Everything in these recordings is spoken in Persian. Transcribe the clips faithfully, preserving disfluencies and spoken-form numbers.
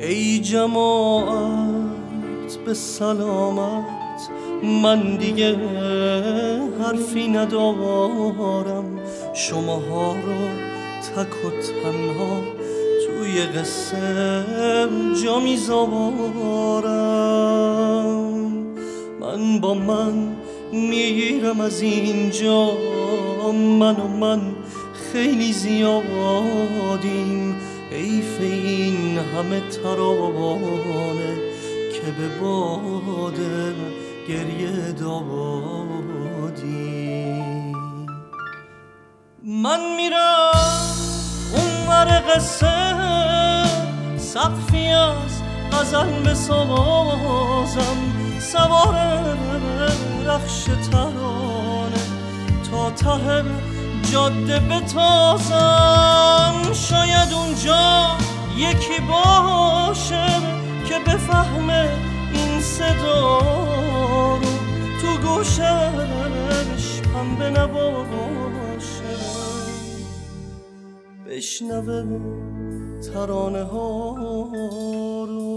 ای جماعت به سلامت، من دیگه حرفی ندارم، شماها رو تک و تنها توی قصه جا میذارم. من با من میگیرم از اینجا، من و من خیلی زیادیم، حیف این همه ترانه که به باد گریه دادیم. من میرم اون ور قصه، سقفی از غزل بسازم، سوار رخش ترانه تا ته جاده بتازم. شاید اونجا یکی باشه که بفهمه این صدا رو، تو گوشش پنبه نباشه، بشنوه ترانه ها رو.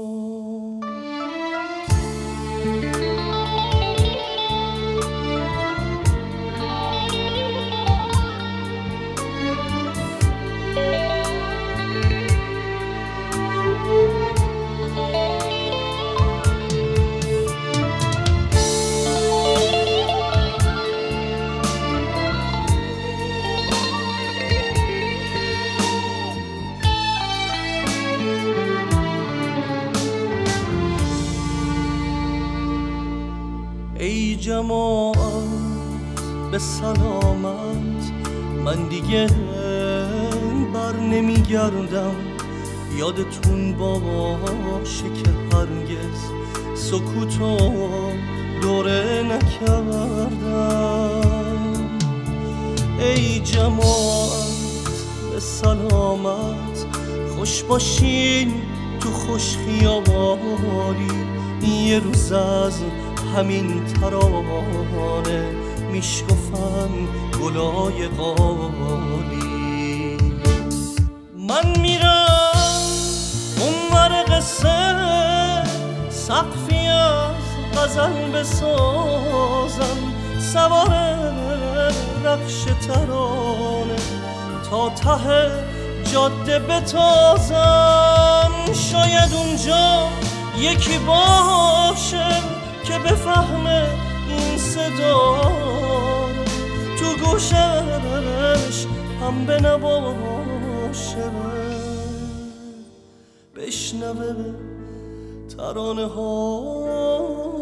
ای جماعت به سلامت، من دیگه بر نمیگردم، یادتون باشه که هرگز سکوتو دوره نکردم. ای جماعت به سلامت، خوش باشین تو خوش خیالی، یه روز از همین ترانه میشکفن گلای قالی. من میرم اون ور قصه، سقفی از غزل بسازم، سوار رخش ترانه تا ته جاده بتازم. شاید اونجا یکی باشه که بفهمه این صدا رو، تو گوشش پنبه نباشه، بشنوه ترانه ها.